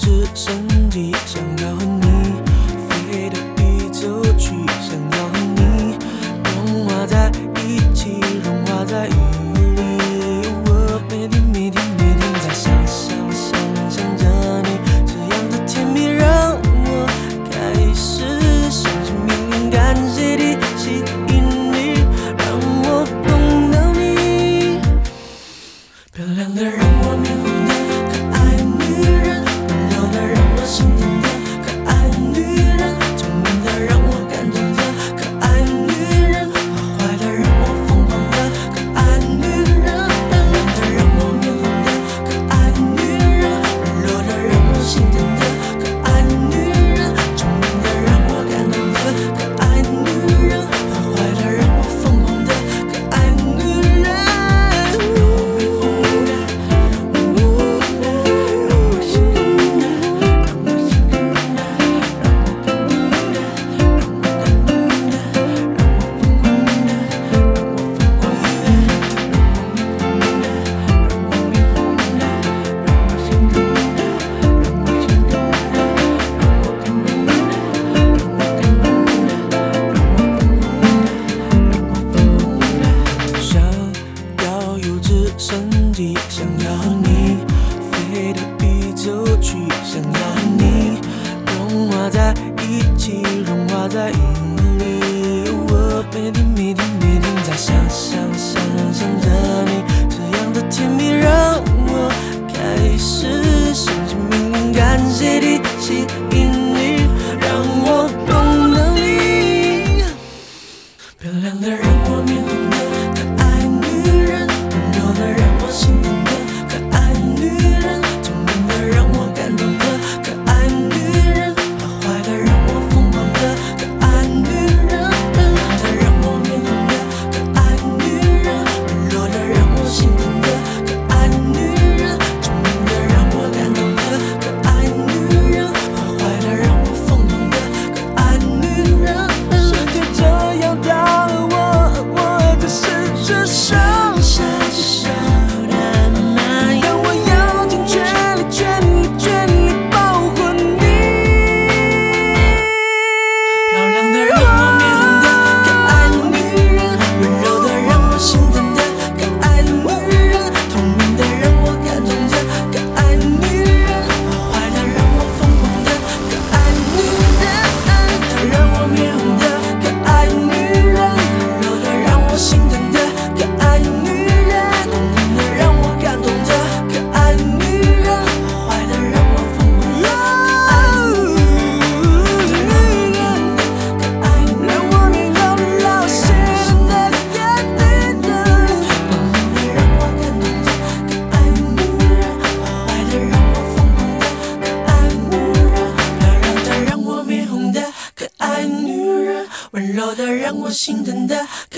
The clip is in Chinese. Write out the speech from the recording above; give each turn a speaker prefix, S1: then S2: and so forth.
S1: 直升机，想要和你飞到宇宙去，想要和你融化在一起，融化在雨里。我每天每天每天在想着你，这样的甜蜜让我开始相信命运，感谢地吸引你，让我碰到你。漂亮的让我面红的可爱女人，温柔的让我心疼的可爱女人，聪明的让我感动的可爱女人，坏坏的让我疯狂的可爱女人，漂亮的让我面红的可爱女人，温柔的让我心疼的可爱女人，聪明的让我感动的可爱女人，坏坏的让我疯狂的可爱女人。想要有直升机，想要和你飞到宇宙去，想要和你融化在一起，融化在雨里。我每天每天每天在想着你，这样的甜蜜让我开始相信命运，感谢地吸引你，让我碰到你。漂亮的让我面红的可爱女人，温柔的让我心疼的可爱女人，聪明的让我感动的可爱女人，坏坏的让我疯狂的可爱女人，漂亮的让我面红的可爱女人，温柔的让我心疼的可爱女人，聪明的让我感动的可爱女人，坏坏的让我疯狂的可爱女人。世界这样大了，我的失去剩下几少的那样，我要尽全力保护你。漂亮的让我面红的可爱女人，温柔的让我心疼的可爱女人，聪明的让我感动的可爱女人，坏坏的让我疯狂的可爱女人。让我面红的可爱女人，温柔的让我心疼的可爱女人，聪明的让我感动的可爱女人，坏坏的让我疯狂的可爱女人。让我面红的让我心疼的可爱女人，聪明的让我感动的可爱女人，坏坏的让我疯狂的可爱女人。漂亮的让我面红的可爱女人，温柔的让我心疼的可